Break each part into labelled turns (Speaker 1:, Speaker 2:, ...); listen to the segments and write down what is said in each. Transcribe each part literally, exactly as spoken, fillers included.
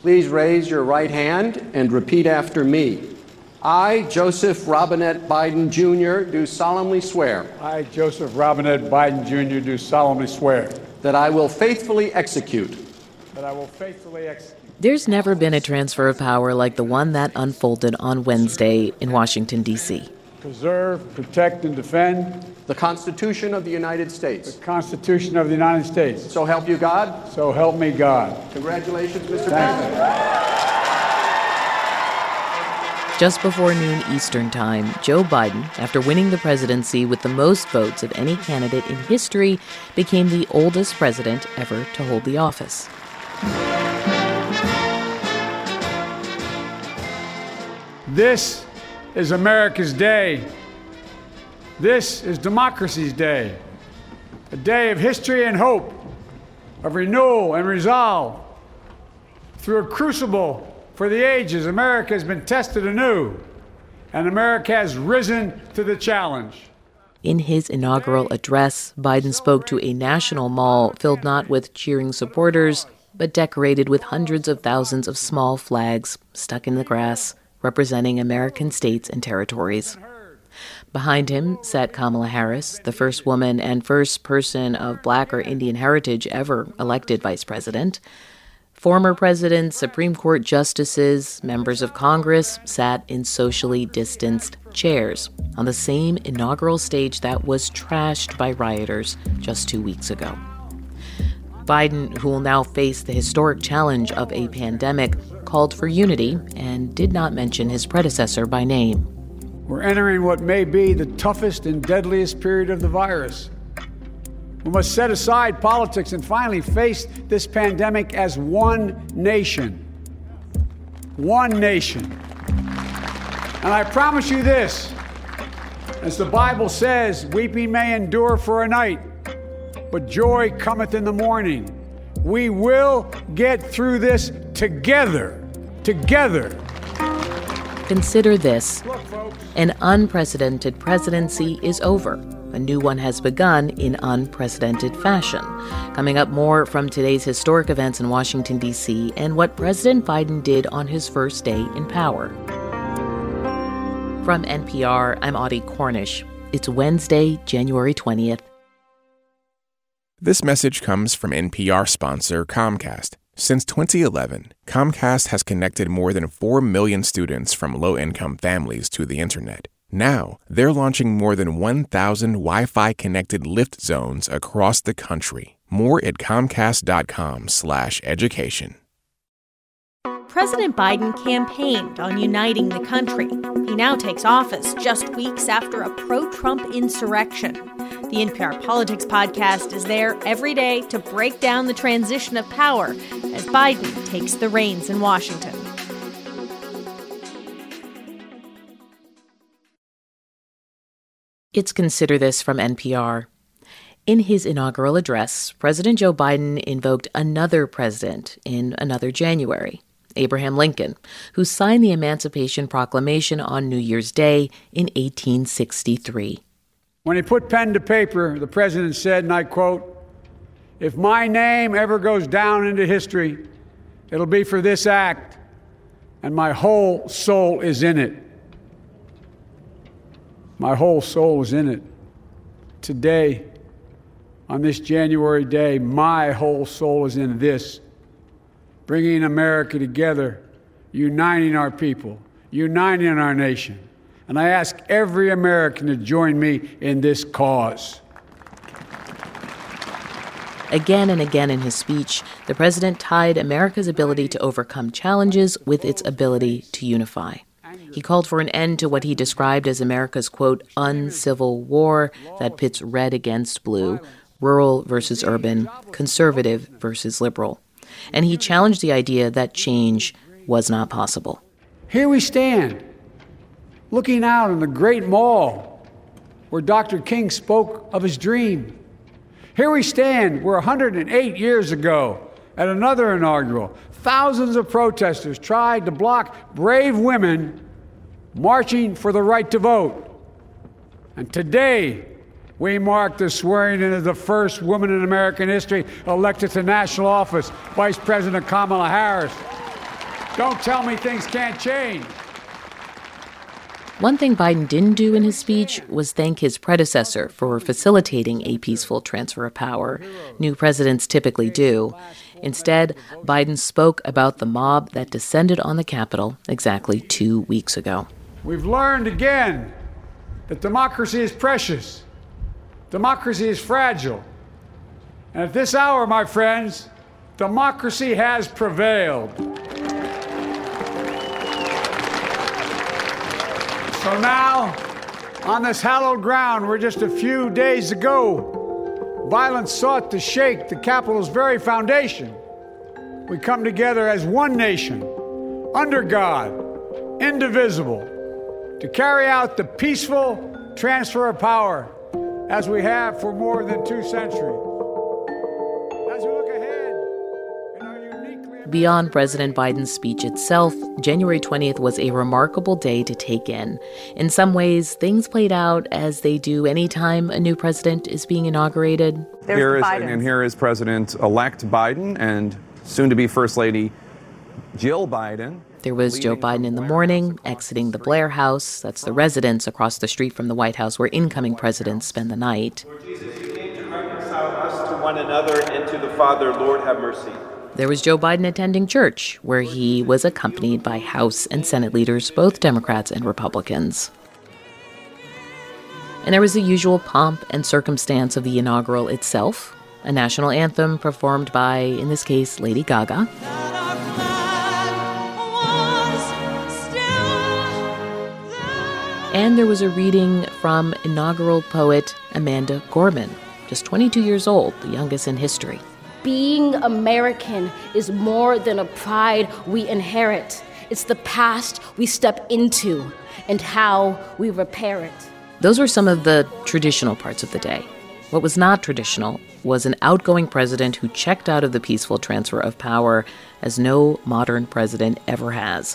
Speaker 1: Please raise your right hand and repeat after me. I, Joseph Robinette Biden, Junior, do solemnly swear.
Speaker 2: I, Joseph Robinette Biden, Junior, do solemnly swear.
Speaker 1: That I will faithfully execute.
Speaker 2: That I will faithfully execute.
Speaker 3: There's never been a transfer of power like the one that unfolded on Wednesday in Washington, D C
Speaker 2: Preserve, protect, and defend
Speaker 1: the Constitution of the United States.
Speaker 2: The Constitution of the United States.
Speaker 1: So help you God.
Speaker 2: So help me God.
Speaker 1: Congratulations, Mister
Speaker 2: Thank
Speaker 1: President.
Speaker 3: Just before noon Eastern Time, Joe Biden, after winning the presidency with the most votes of any candidate in history, became the oldest president ever to hold the office.
Speaker 2: This is America's day. This is democracy's day. A day of history and hope, of renewal and resolve. Through a crucible for the ages, America has been tested anew, and America has risen to the challenge.
Speaker 3: In his inaugural address, Biden spoke to a national mall filled not with cheering supporters, but decorated with hundreds of thousands of small flags stuck in the grass, representing American states and territories. Behind him sat Kamala Harris, the first woman and first person of Black or Indian heritage ever elected vice president. Former presidents, Supreme Court justices, members of Congress sat in socially distanced chairs on the same inaugural stage that was trashed by rioters just two weeks ago. Biden, who will now face the historic challenge of a pandemic, called for unity and did not mention his predecessor by name.
Speaker 2: We're entering what may be the toughest and deadliest period of the virus. We must set aside politics and finally face this pandemic as one nation. One nation. And I promise you this, as the Bible says, weeping may endure for a night, but joy cometh in the morning. We will get through this together, together.
Speaker 3: Consider this. An unprecedented presidency is over. A new one has begun in unprecedented fashion. Coming up, more from today's historic events in Washington, D C, and what President Biden did on his first day in power. From N P R, I'm Audie Cornish. It's Wednesday, January twentieth.
Speaker 4: This message comes from N P R sponsor Comcast. Since twenty eleven, Comcast has connected more than four million students from low-income families to the internet. Now, they're launching more than one thousand Wi-Fi connected Lift zones across the country. More at comcast.com slash education.
Speaker 5: President Biden campaigned on uniting the country. He now takes office just weeks after a pro-Trump insurrection. The N P R Politics podcast is there every day to break down the transition of power as Biden takes the reins in Washington.
Speaker 3: It's Consider This from N P R. In his inaugural address, President Joe Biden invoked another president in another January, Abraham Lincoln, who signed the Emancipation Proclamation on New Year's Day in eighteen sixty-three.
Speaker 2: When he put pen to paper, the president said, and I quote, "If my name ever goes down into history, it'll be for this act, and my whole soul is in it." My whole soul is in it. Today, on this January day, my whole soul is in this. Bringing America together, uniting our people, uniting our nation. And I ask every American to join me in this cause.
Speaker 3: Again and again in his speech, the president tied America's ability to overcome challenges with its ability to unify. He called for an end to what he described as America's, quote, uncivil war that pits red against blue, rural versus urban, conservative versus liberal. And he challenged the idea that change was not possible.
Speaker 2: Here we stand, looking out on the great mall where Doctor King spoke of his dream. Here we stand where one hundred eight years ago, at another inaugural, thousands of protesters tried to block brave women marching for the right to vote. And today, we mark the swearing in of the first woman in American history elected to national office, Vice President Kamala Harris. Don't tell me things can't change.
Speaker 3: One thing Biden didn't do in his speech was thank his predecessor for facilitating a peaceful transfer of power. New presidents typically do. Instead, Biden spoke about the mob that descended on the Capitol exactly two weeks ago.
Speaker 2: We've learned again that democracy is precious. Democracy is fragile. And at this hour, my friends, democracy has prevailed. So now, on this hallowed ground where just a few days ago, violence sought to shake the Capitol's very foundation, we come together as one nation, under God, indivisible, to carry out the peaceful transfer of power as we have for more than two centuries. As we look ahead in our uniquely...
Speaker 3: Beyond President Biden's speech itself, January twentieth was a remarkable day to take in. In some ways, things played out as they do any time a new president is being inaugurated.
Speaker 6: There's here is, and here is President-elect Biden and soon-to-be First Lady Jill Biden.
Speaker 3: There was Joe Biden in the morning, exiting the Blair House. That's the residence across the street from the White House where incoming presidents spend the night.
Speaker 7: Lord Jesus, you came to reconcile us to one another and to the Father. Lord, have mercy.
Speaker 3: There was Joe Biden attending church, where he was accompanied by House and Senate leaders, both Democrats and Republicans. And there was the usual pomp and circumstance of the inaugural itself, a national anthem performed by, in this case, Lady Gaga. And there was a reading from inaugural poet Amanda Gorman, just twenty-two years old, the youngest in history.
Speaker 8: Being American is more than a pride we inherit. It's the past we step into and how we repair it.
Speaker 3: Those were some of the traditional parts of the day. What was not traditional was an outgoing president who checked out of the peaceful transfer of power as no modern president ever has.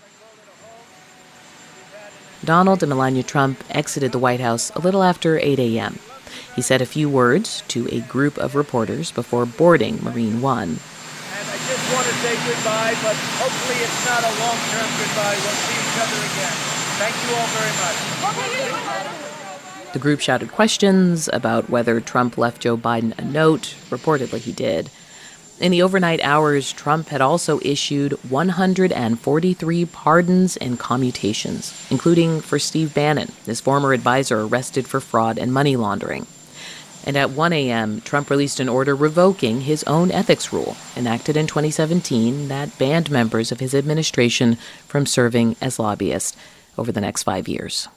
Speaker 3: Donald and Melania Trump exited the White House a little after eight a.m. He said a few words to a group of reporters before boarding Marine One.
Speaker 9: And I just want to say goodbye, but hopefully it's not a long-term goodbye. We'll see each other again. Thank you all very much.
Speaker 3: The group shouted questions about whether Trump left Joe Biden a note. Reportedly, he did. In the overnight hours, Trump had also issued one hundred forty-three pardons and commutations, including for Steve Bannon, his former advisor arrested for fraud and money laundering. And at one a.m., Trump released an order revoking his own ethics rule, enacted in twenty seventeen, that banned members of his administration from serving as lobbyists over the next five years.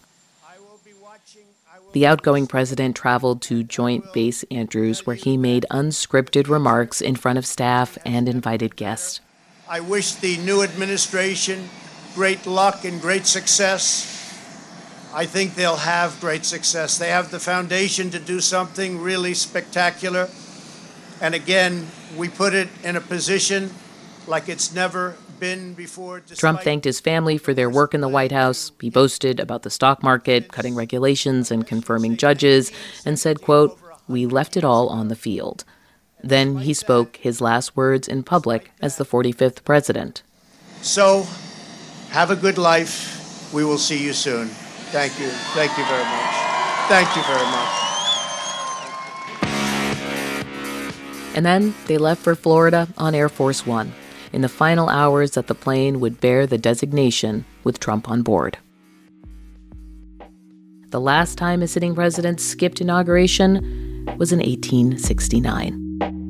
Speaker 3: The outgoing president traveled to Joint Base Andrews, where he made unscripted remarks in front of staff and invited guests.
Speaker 10: I wish the new administration great luck and great success. I think they'll have great success. They have the foundation to do something really spectacular. And again, we put it in a position like it's never been before.
Speaker 3: Trump thanked his family for their work in the White House. He boasted about the stock market, cutting regulations and confirming judges, and said, quote, "We left it all on the field." Then he spoke his last words in public as the forty-fifth president.
Speaker 10: So, have a good life. We will see you soon. Thank you. Thank you very much. Thank you very much.
Speaker 3: And then they left for Florida on Air Force One, in the final hours that the plane would bear the designation with Trump on board. The last time a sitting president skipped inauguration was in eighteen sixty-nine.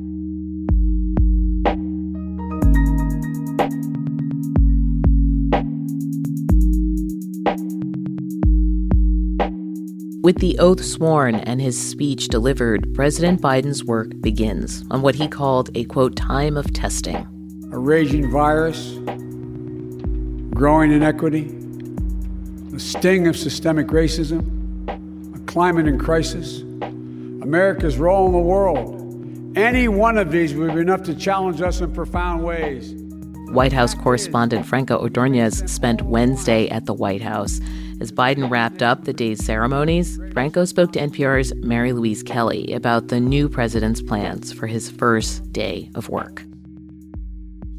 Speaker 3: With the oath sworn and his speech delivered, President Biden's work begins on what he called a, quote, time of testing.
Speaker 2: A raging virus, growing inequity, the sting of systemic racism, a climate in crisis, America's role in the world. Any one of these would be enough to challenge us in profound ways.
Speaker 3: White House correspondent Franco Ordonez spent Wednesday at the White House. As Biden wrapped up the day's ceremonies, Franco spoke to N P R's Mary Louise Kelly about the new president's plans for his first day of work.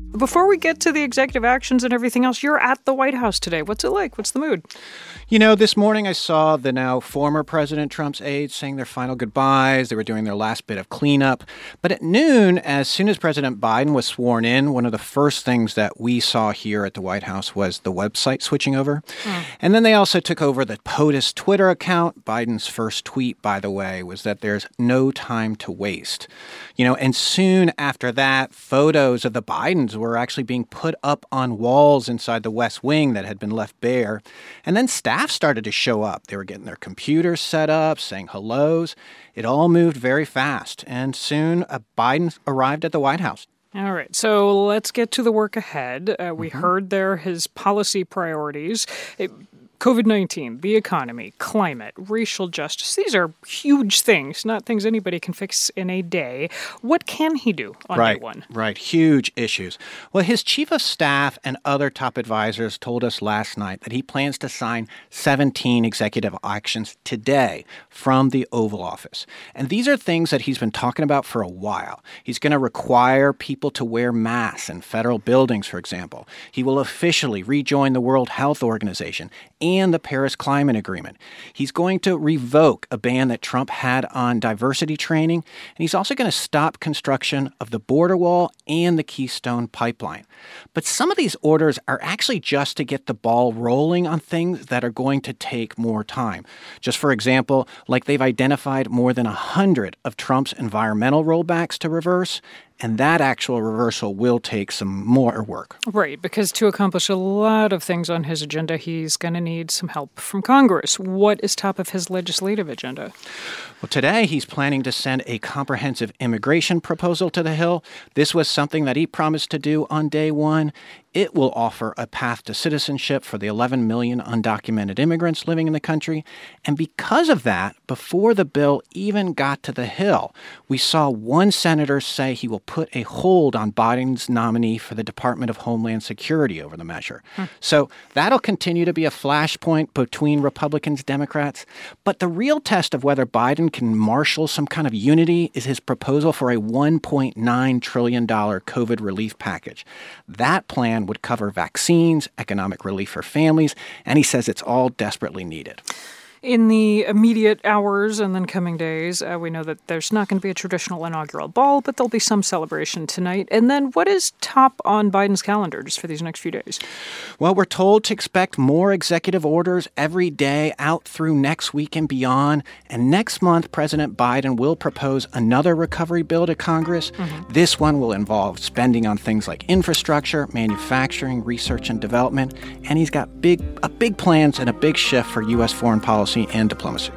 Speaker 11: Before we get to the executive actions and everything else, you're at the White House today. What's it like? What's the mood?
Speaker 12: You know, this morning I saw the now former President Trump's aides saying their final goodbyes. They were doing their last bit of cleanup. But at noon, as soon as President Biden was sworn in, one of the first things that we saw here at the White House was the website switching over. Mm. And then they also took over the POTUS Twitter account. Biden's first tweet, by the way, was that there's no time to waste. You know, and soon after that, photos of the Bidens were actually being put up on walls inside the West Wing that had been left bare. And then staff started to show up. They were getting their computers set up, saying hellos. It all moved very fast. And soon uh, Biden arrived at the White House.
Speaker 11: All right. So let's get to the work ahead. Uh, we mm-hmm. heard there his policy priorities. It, COVID nineteen, the economy, climate, racial justice. These are huge things, not things anybody can fix in a day. What can he do on
Speaker 12: right,
Speaker 11: day one?
Speaker 12: Right, huge issues. Well, his chief of staff and other top advisors told us last night that he plans to sign seventeen executive actions today from the Oval Office. And these are things that he's been talking about for a while. He's going to require people to wear masks in federal buildings, for example. He will officially rejoin the World Health Organization and the Paris Climate Agreement. He's going to revoke a ban that Trump had on diversity training, and he's also going to stop construction of the border wall and the Keystone Pipeline. But some of these orders are actually just to get the ball rolling on things that are going to take more time. Just for example, like they've identified more than one hundred of Trump's environmental rollbacks to reverse, and that actual reversal will take some more work.
Speaker 11: Right, because to accomplish a lot of things on his agenda, he's going to need some help from Congress. What is top of his legislative agenda?
Speaker 12: Well, today he's planning to send a comprehensive immigration proposal to the Hill. This was something that he promised to do on day one. It will offer a path to citizenship for the eleven million undocumented immigrants living in the country. And because of that, before the bill even got to the Hill, we saw one senator say he will put a hold on Biden's nominee for the Department of Homeland Security over the measure. Hmm. So that'll continue to be a flashpoint between Republicans and Democrats. But the real test of whether Biden can marshal some kind of unity is his proposal for a one point nine trillion dollars COVID relief package. That plan would cover vaccines, economic relief for families, and he says it's all desperately needed.
Speaker 11: In the immediate hours and then coming days, uh, we know that there's not going to be a traditional inaugural ball, but there'll be some celebration tonight. And then what is top on Biden's calendar just for these next few days?
Speaker 12: Well, we're told to expect more executive orders every day out through next week and beyond. And next month, President Biden will propose another recovery bill to Congress. Mm-hmm. This one will involve spending on things like infrastructure, manufacturing, research and development. And he's got big, a big plans and a big shift for U S foreign policy and diplomacy.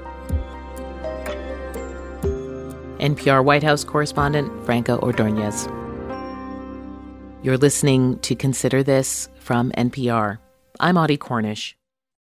Speaker 3: N P R White House correspondent Franco Ordonez. You're listening to Consider This from N P R. I'm Audie Cornish.